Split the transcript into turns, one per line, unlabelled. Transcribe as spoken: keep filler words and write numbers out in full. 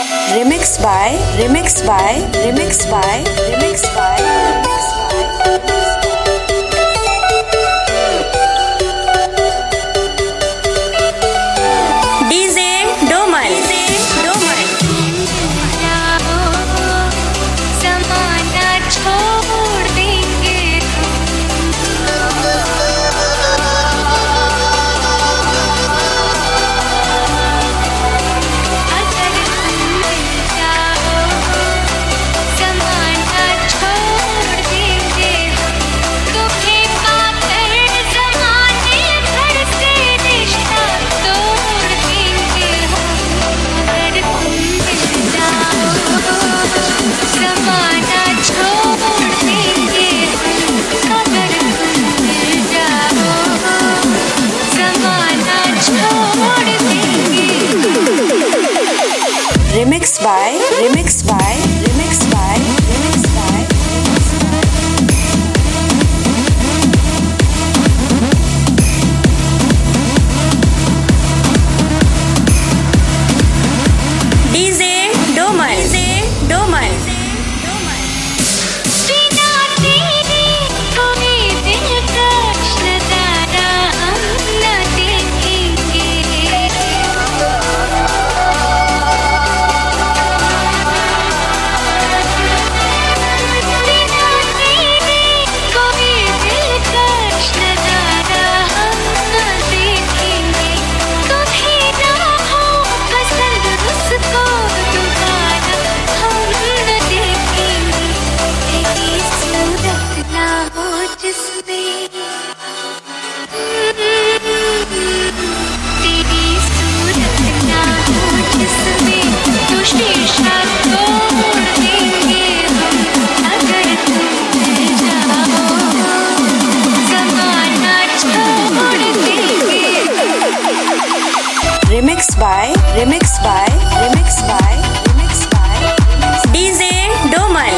Remix by, remix by, remix by, remix by, remix by. D J Domal, D J Domal.
ज़माना छोड़ देंगे अगर तुम मिल जाओ, ज़माना छोड़ देंगे तुम्हें पाकर ज़माने भर से रिश्ता तोड़ देंगे अगर तुम मिल जाओ, ज़माना छोड़ देंगे अगर तुम मिल जाओ, ज़माना छोड़ देंगे।
Remix by, remix by, remix by, remix by, remix by. D J Domal, D J Domal.
बिना तेरे कोई दिलकश नज़ारा हम न देखेंगे बिना तेरे कोई दिलकश नज़ारा हम न देखेंगे कभी ना हो पसंद उसको दोबारा हम न देखेंगे तेरी सूरत ना हो जिसमें तेरी सूरत ना हो जिसमें तो शीशा तोड़ देंगे हम अगर तुम मिल जाओ, ज़माना छोड़ देंगे।
Remix by, remix by, remix by, remix by, remix by. D J Domal.